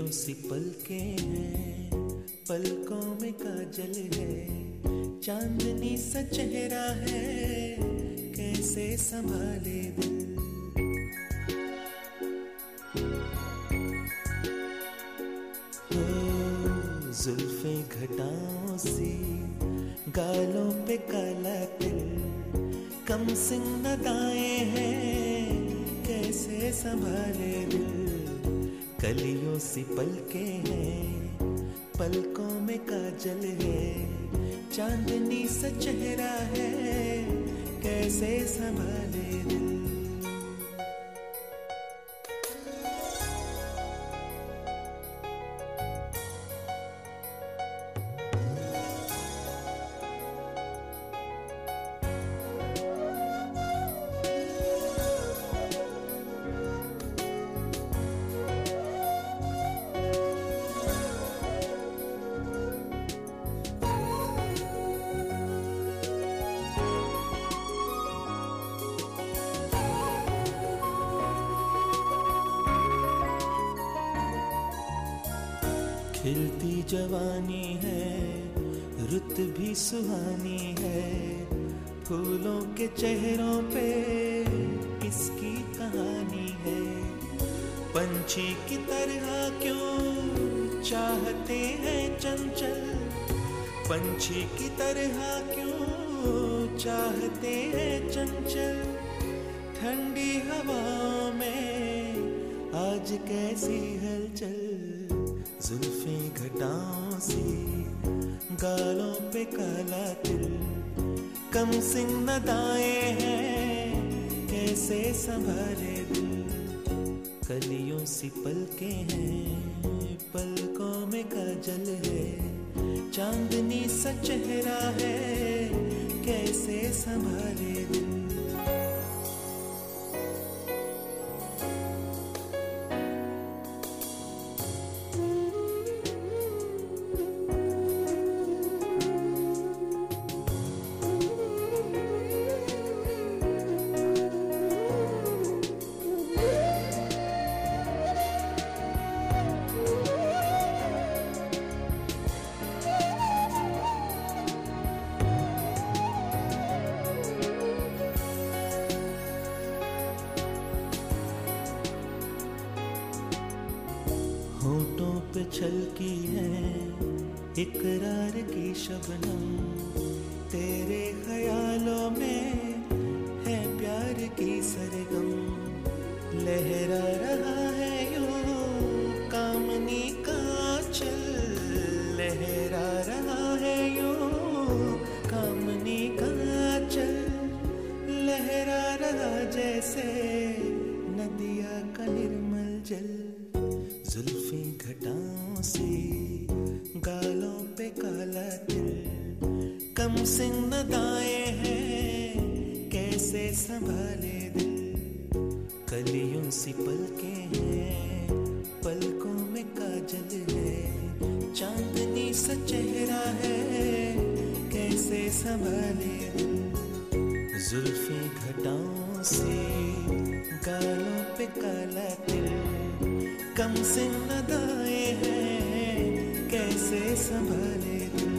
कलियों सी पलकें हैं, पलकों में काजल है, चांदनी सा चेहरा है, कैसे संभाले दिल। हो जुल्फे घटाओं सी, गालों पे काला तिल, कम सिंह अदाएं हैं, कैसे संभाले दिल। कलियों सी पलकें हैं, पलकों में काजल है, चांदनी सा चेहरा है, कैसे संभाले दिल। खिलती जवानी है, रुत भी सुहानी है, फूलों के चेहरों पे किसकी कहानी है। पंछी की तरह क्यों चाहते हैं चंचल, पंछी की तरह क्यों चाहते हैं चंचल। ठंडी हवाओं में आज कैसी हलचल, जुल्फे घटाओं सी, गालों पे काला तिल, कम सिंह अदाएं हैं, कैसे संभाले दिल। कलियों सी पलकें हैं, पलकों में काजल है, चांदनी सा चेहरा है, कैसे संभाले दिल। होठों पे छलकी है इकरार की शबनम, तेरे ख्यालों में है प्यार की सरगम। लहरा रहा है यूं कामनी का चल, लहरा रहा है यूं कामनी का चल, लहरा रहा जैसे नदिया का निर्मल जल। जुल्फे घटाओं से, गालों पे काला तिल, कम सिंह अदाएं हैं, कैसे संभाले दिल। कलियों सी पलकें हैं, पलकों में काजल है, चांदनी सा चेहरा है, कैसे संभाले दिल। जुल्फे घटाओं से, गालों पे काला तिल, कम सिंह अदाएं हैं, कैसे संभाले दिल।